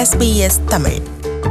SBS Tamil.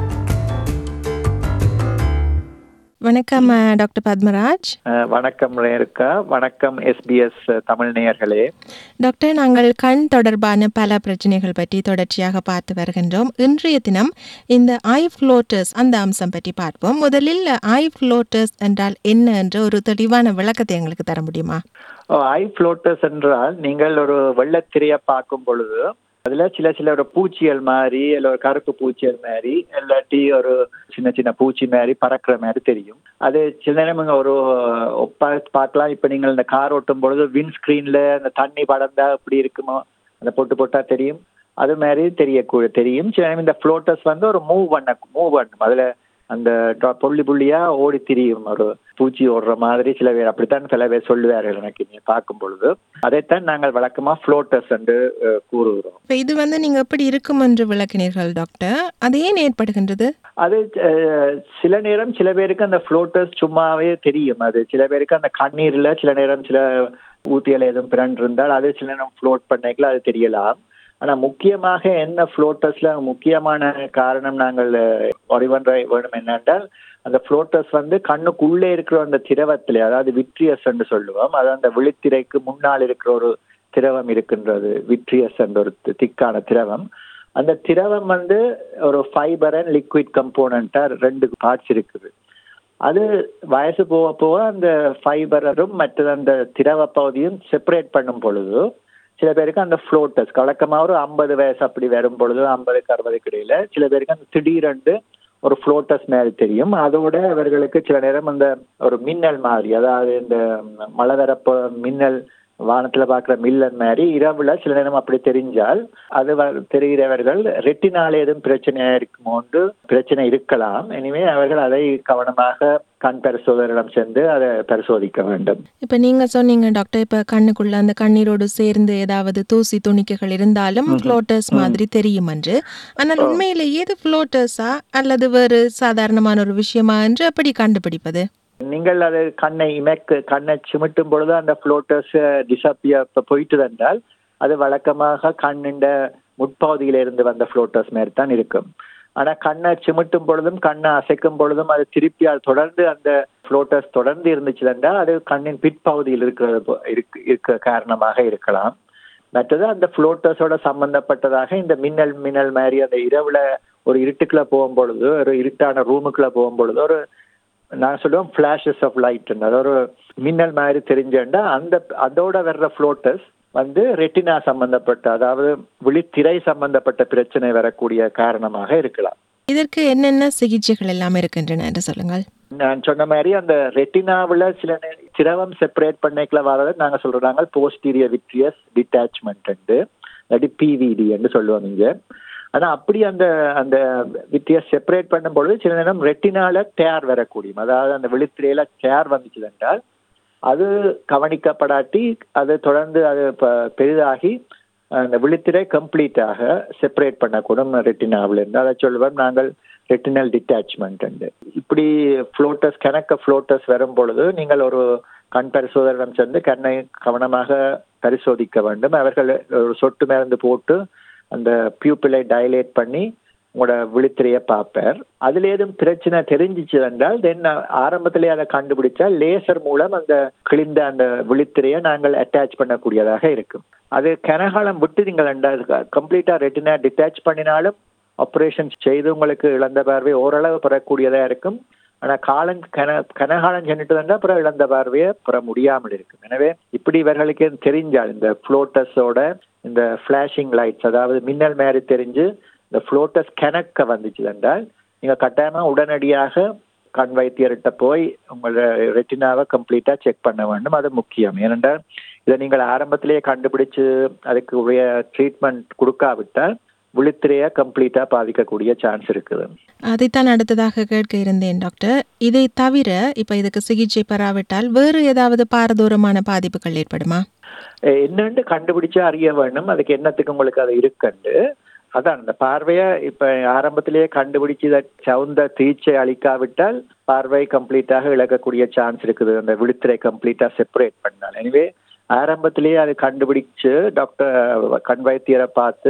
வணக்கம் doctor Padmaraj. வணக்கம் ரேருக்கா. வணக்கம் SBS தமிழ் நேயர்களே. டாக்டர், நாங்கள் கண் தொடர்பான பல பிரச்சனைகள் பற்றி தொடர்ச்சியாக பார்த்து வருகின்றோம். இன்றைய தினம் இந்த ஐ ஃப்ளோட்டர்ஸ் அந்த அம்சம் பற்றி பார்ப்போம். முதலில் ஐ ஃப்ளோட்டர்ஸ் என்றால் என்ன என்ற ஒரு தெளிவான விளக்கத்தை எங்களுக்கு தர முடியுமா? ஐ ஃப்ளோட்டர்ஸ் என்றால் நீங்கள் ஒரு வெள்ளத்திரையை பார்க்கும் பொழுது அதுல சில ஒரு பூச்சிகள் மாதிரி, இல்ல ஒரு கருப்பு பூச்சிகள் மாதிரி, இல்லாட்டி ஒரு சின்ன பூச்சி மாதிரி பறக்கிற மாதிரி தெரியும். அது சில நேரம் ஒரு பார்க்கலாம். இப்ப நீங்கள் இந்த கார் ஓட்டும் பொழுது விண்ட் ஸ்கிரீன்ல அந்த தண்ணி படர்ந்தா எப்படி இருக்குமோ அந்த போட்டா தெரியும். அது மாதிரி தெரியும். சில நேரம் இந்த ஃப்ளோட்டர்ஸ் ஒரு மூவ் பண்ணும். அதுல அந்த புள்ளியா ஓடி திரியும், ஒரு பூச்சி ஓடுற மாதிரி. சில பேர் சொல்லுவார்கள் எனக்கு நீங்க பார்க்கும் பொழுது. அதைத்தான் நாங்கள் வழக்கமா ஃப்ளோட்டர்ஸ் என்று கூறுகிறோம். இது நீங்க எப்படி இருக்கும் என்று விளக்கினீர்கள் டாக்டர். அது ஏன் ஏற்படுகின்றது? அது சில நேரம் சில பேருக்கு அந்த ஃப்ளோட்டர்ஸ் சும்மாவே தெரியும். அது சில பேருக்கு அந்த கண்ணீர்ல சில நேரம் சில ஊத்தியல் எதுவும் பிறண்டு இருந்தால் அது சில நேரம் ஃப்ளோட் பண்ணிக்கல, அது தெரியலாம். ஆனா முக்கியமாக என்ன ஃப்ளோட்டர்ஸ்ல முக்கியமான காரணம் நாங்கள் அறிவன்ற வேணும் என்னென்றால், அந்த ஃப்ளோட்டர்ஸ் கண்ணுக்குள்ளே இருக்கிற அந்த திரவத்திலே, அதாவது விட்ரியஸ் என்று சொல்லுவோம். அது அந்த விழித்திரைக்கு முன்னால் இருக்கிற ஒரு திரவம் இருக்கின்றது, விட்ரியஸ் என்ற ஒரு திக்கான திரவம். அந்த திரவம் ஒரு ஃபைபர் அண்ட் லிக்விட் கம்போனண்டா 2 பார்ட்ஸ் இருக்குது. அது வயசு போக அந்த ஃபைபரும் மற்ற அந்த திரவ பகுதியும் செப்பரேட் பண்ணும் பொழுது சில பேருக்கு அந்த ஃப்ளோட்டர்ஸ் வழக்கமாக ஒரு 50 வயசு அப்படி வரும் பொழுது, 50க்கு 60க்கு இடையில சில பேருக்கு அந்த திடீரென்று ஒரு ஃப்ளோட்டர்ஸ் மாதிரி தெரியும். அதோட அவர்களுக்கு சில நேரம் அந்த ஒரு மின்னல் மாதிரி, அதாவது இந்த மழை வரப்போ மின்னல் வானத்துல பாக்குற மில்லன் மாதிரி இரவுல சில நேரம் அப்படி தெரிஞ்சால் அது தெரிகிறவர்கள் ரெட்டினால எதுவும் பிரச்சனை இருக்கலாம். எனவே அவர்கள் அதை கவனமாக கண் பரிசோதகரிடம் சென்று அதை பரிசோதிக்க வேண்டும். இப்ப நீங்க சொன்னீங்க டாக்டர், இப்ப கண்ணுக்குள்ள அந்த கண்ணீரோடு சேர்ந்து ஏதாவது தூசி துணிக்கைகள் இருந்தாலும் ஃப்ளோட்டர்ஸ் மாதிரி தெரியும் என்று. ஆனால் உண்மையில ஏது ஃப்ளோட்டர்ஸா அல்லது வேறு சாதாரணமான ஒரு விஷயமா என்று எப்படி கண்டுபிடிப்பது? நீங்கள் அது கண்ணை சிமிட்டும் பொழுது அந்த ஃப்ளோட்டர்ஸ் டிஸப்பியர் போயிட்டு என்றால் அது வழக்கமாக கண்ணின் முற்பகுதியிலிருந்து வந்த ஃப்ளோட்டர்ஸ் மாதிரி தான் இருக்கும். ஆனா கண்ணை சிமிட்டும் பொழுதும் கண்ணை அசைக்கும் பொழுதும் அது திருப்பியால் தொடர்ந்து அந்த ஃப்ளோட்டர்ஸ் தொடர்ந்து இருந்துச்சு என்றால் அது கண்ணின் பிற்பகுதியில் இருக்க காரணமாக இருக்கலாம். மற்றது அந்த ஃப்ளோட்டர்ஸோட சம்பந்தப்பட்டதாக இந்த மின்னல் மாதிரி அந்த இரவுல ஒரு இருட்டுக்குள்ள போகும் பொழுது, ஒரு இருட்டான ரூமுக்குள்ள போகும் பொழுது ஒரு நான் சொல்லுவேன் ஃபிளாஷஸ் ஆஃப் லைட், அதாவது ஒரு மின்னல் மாதிரி தெரிஞ்சேன்டா அதோட வர்ற ஃப்ளோட்டர்ஸ் ரெட்டினா சம்பந்தப்பட்ட, அதாவது விழித்திரை சம்பந்தப்பட்ட பிரச்சனை வரக்கூடிய காரணமாக இருக்கலாம். இதற்கு என்னென்ன சிகிச்சைகள் எல்லாம் இருக்கின்றன என்று சொல்லுங்கள். நான் சொன்ன மாதிரி அந்த ரெட்டினாவில் சில திரவம் செப்பரேட் பண்ணிக்கல வரதை நாங்க சொல்றாங்க போஸ்டீரியர் விட்ரியஸ் டிட்டாச்மெண்ட், PVD என்று சொல்லுவோம் இங்க. ஆனா அப்படி அந்த அந்த விட்ரியஸ் செப்பரேட் பண்ணும் பொழுது சில நேரம் ரெட்டினால டேர் வரக்கூடியும். அதாவது அந்த விழித்திரையில டேர் வந்துச்சு என்றால் அது கவனிக்கப்படாட்டி அது தொடர்ந்து அது பெரிதாகி அந்த விழித்திரை கம்ப்ளீட்டாக செப்பரேட் பண்ணக்கூடும் ரெட்டினாவில் இருந்து. அதை சொல்லுவோம் நாங்கள் ரெட்டினல் டிட்டாச்மெண்ட். இப்படி ஃப்ளோட்டர்ஸ் வரும் பொழுது நீங்கள் ஒரு கண் பரிசோதகரிடம் சென்று கண்ணை கவனமாக பரிசோதிக்க வேண்டும். அவர்கள் ஒரு சொட்டு மருந்து போட்டு அந்த பியூப்பிளை டைலேட் பண்ணி உங்களோட விழித்திரையை பார்ப்பார். அதுல ஏதும் பிரச்சனை தெரிஞ்சிச்சு என்றால் தென் ஆரம்பத்திலே அதை கண்டுபிடிச்சா லேசர் மூலம் அந்த கிழிந்த அந்த விழித்திரையை நாங்கள் அட்டாச் பண்ணக்கூடியதாக இருக்கும். அது கனகாலம் விட்டு நீங்கள் கம்ப்ளீட்டா ரெட்டினா டிட்டாச் பண்ணினாலும் ஆப்ரேஷன் செய்து உங்களுக்கு இழந்த பார்வை ஓரளவு பெறக்கூடியதா இருக்கும். ஆனா கனகாலம் சென்றுட்டு அப்புறம் இழந்த பார்வையை பெற முடியாமல் இருக்கும். எனவே இப்படி இவர்களுக்கு தெரிஞ்சால் இந்த ஃப்ளோட்டர்ஸோட இந்த ஃபிளாஷிங் லைட்ஸ், அதாவது மின்னல் மாதிரி தெரிஞ்சு இந்த ஃப்ளோட்டர்ஸ் கணக்க வந்துச்சு என்றால் நீங்க கட்டாயமா உடனடியாக கண் வைத்தியர்கிட்ட போய் உங்களோட ரெட்டினாவை கம்ப்ளீட்டா செக் பண்ண வேண்டும். அது முக்கியம். ஏனென்றால் இதை நீங்கள் ஆரம்பத்திலேயே கண்டுபிடிச்சு அதுக்கு உரிய ட்ரீட்மெண்ட் கொடுக்காவிட்டால் விழித்திரையை கம்ப்ளீட்டா பாதிக்கக்கூடிய சான்ஸ் இருக்குது. அதைத்தான் அடுத்ததாக கேட்க இருந்தேன் டாக்டர். இதை தவிர இப்ப இதுக்கு சிகிச்சை பெறாவிட்டால் வேறு ஏதாவது பாரதூரமான பாதிப்புகள் ஏற்படுமா? என்னன்னு கண்டுபிடிச்சு அறிய வேண்டும். அதுக்கு என்னத்துக்கு உங்களுக்கு அது இருக்குண்டு. அதான் அந்த பார்வையை இப்ப ஆரம்பத்திலேயே கண்டுபிடிச்சு சவுந்த தீட்சை அளிக்காவிட்டால் பார்வை கம்ப்ளீட்டாக இழக்கக்கூடிய சான்ஸ் இருக்குது, அந்த விழித்திரை கம்ப்ளீட்டா செப்பரேட் பண்ணால். எனவே ஆரம்பத்திலேயே அதை கண்டுபிடிச்சு டாக்டர் கண் வைத்தியரை பார்த்து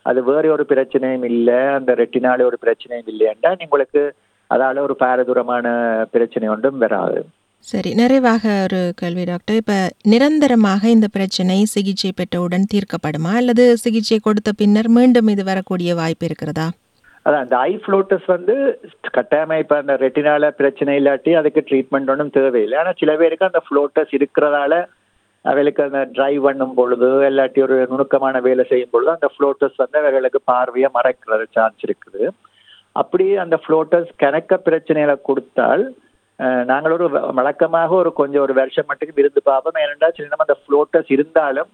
அது வேற ஒரு பிரச்சனையும் இல்லை, அந்த ரெட்டினால ஒரு பிரச்சனையும் இல்லைன்னா உங்களுக்கு அதால ஒரு பாரதூரமான பிரச்சனை ஒன்றும் வராது. சரி, நிறைவாக ஒரு கேள்வி டாக்டர். இப்ப நிரந்தரமாக இந்த பிரச்சனை சிகிச்சை பெற்றவுடன் தீர்க்கப்படுமா, அல்லது சிகிச்சை கொடுத்த பின்னர் மீண்டும் இது வரக்கூடிய வாய்ப்பு இருக்கிறதா? அதான் அந்த ஐ ஃப்ளோட்டஸ் கட்டாயமா இப்ப அந்த ரெட்டினால பிரச்சனை இல்லாட்டி அதுக்கு ட்ரீட்மெண்ட் ஒன்றும் தேவையில்லை. ஆனா சில பேருக்கு அந்த ஃப்ளோட்டஸ் இருக்கிறதால அவளுக்கு அந்த டிரைவ் பண்ணும் பொழுது இல்லாட்டி ஒரு நுணுக்கமான வேலை செய்யும் பொழுது அந்த ஃப்ளோட்டஸ் அவர்களுக்கு பார்வையை மறைக்கிறது சான்ஸ் இருக்குது. அப்படி அந்த ஃப்ளோட்டஸ் கணக்க பிரச்சனைகளை கொடுத்தால் நாங்கள் ஒரு வழக்கமாக ஒரு கொஞ்சம் ஒரு வருஷம் மட்டும் இருந்து பார்ப்போம். ஏனென்றால் சில நேரம் அந்த ஃப்ளோட்டஸ் இருந்தாலும்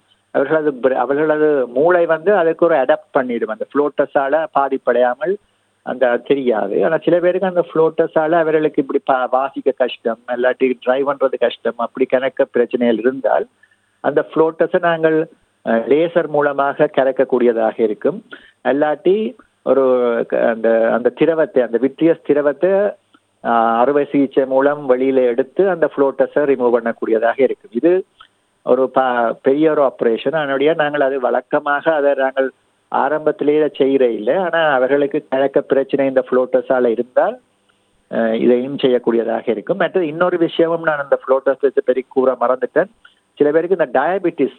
அவர்களது மூளை அதுக்கு ஒரு அடாப்ட் பண்ணிடும், அந்த ஃப்ளோட்டஸால பாதிப்படையாமல் அந்த தெரியாது. ஆனால் சில பேருக்கு அந்த ஃப்ளோட்டஸால அவர்களுக்கு இப்படி வாசிக்க கஷ்டம் இல்லாட்டி டிரைவ் பண்றது கஷ்டம், அப்படி கணக்க பிரச்சனைகள் இருந்தால் அந்த ஃப்ளோட்டஸை நாங்கள் லேசர் மூலமாக கரைக்கக்கூடியதாக இருக்கும். இல்லாட்டி ஒரு அந்த அந்த திரவத்தை, அந்த விட்ரியஸ் திரவத்தை அறுவை சிகிச்சை மூலம் வெளியில எடுத்து அந்த ஃப்ளோட்டஸை ரிமூவ் பண்ணக்கூடியதாக இருக்கும். இது ஒரு பெரிய ஒரு ஆப்ரேஷன். அதனுடைய நாங்கள் அது வழக்கமாக அதை நாங்கள் ஆரம்பத்திலேயே செய்கிற இல்லை. ஆனால் அவர்களுக்கு கணக்க பிரச்சனை இந்த ஃப்ளோட்டஸால இருந்தால் இதையும் செய்யக்கூடியதாக இருக்கும். மற்றது இன்னொரு விஷயமும் நான் அந்த ஃப்ளோட்டஸ் வச்சு பெரிய கூற மறந்துட்டேன். சில பேருக்கு இந்த டயபெட்டிஸ்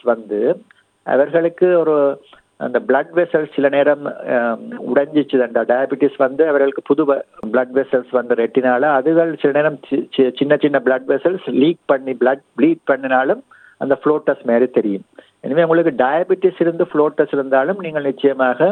அவர்களுக்கு ஒரு அந்த பிளட் வெசல்ஸ் சில நேரம் உடைஞ்சிச்சு. அந்த டயபெட்டிஸ் அவர்களுக்கு புது பிளட் வெசல்ஸ் ரெட்டினால அதுகள் சில நேரம் சின்ன சின்ன பிளட் வெசல்ஸ் லீக் பண்ணி பிளட் ப்ளீட் பண்ணினாலும் அந்த ஃப்ளோட்டஸ் மாதிரி தெரியும். எனவே உங்களுக்கு டயபெட்டிஸ் இருந்து ஃப்ளோட்டஸ் இருந்தாலும் நீங்கள் நிச்சயமாக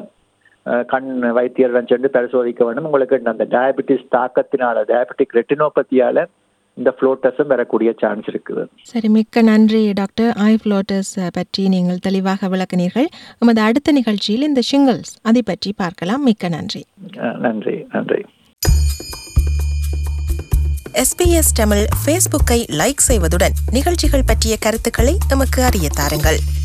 கண் வைத்தியரிடம் சென்று பரிசோதிக்க வேண்டும். உங்களுக்கு அந்த டயபெட்டிஸ் தாக்கத்தினால, டயபெட்டிக் ரெட்டினோபதியால இந்த ஃப்ளோட்டஸும் வரக்கூடிய சான்ஸ் இருக்குது. சரி, மிக்க நன்றி டாக்டர். ஐ ஃப்ளோட்டஸ் பற்றி நீங்கள் தெளிவாக விளக்கினீர்கள். நமது அடுத்த நிகழ்ச்சியில் இந்த ஷிங்கிள்ஸ் அதை பற்றி பார்க்கலாம். மிக்க நன்றி. நன்றி. நன்றி. SBS தமிழ் ஃபேஸ்புக்கை லைக் செய்வதுடன் நிகழ்ச்சிகள் பற்றிய கருத்துக்களை எமக்கு அறிய தாருங்கள்.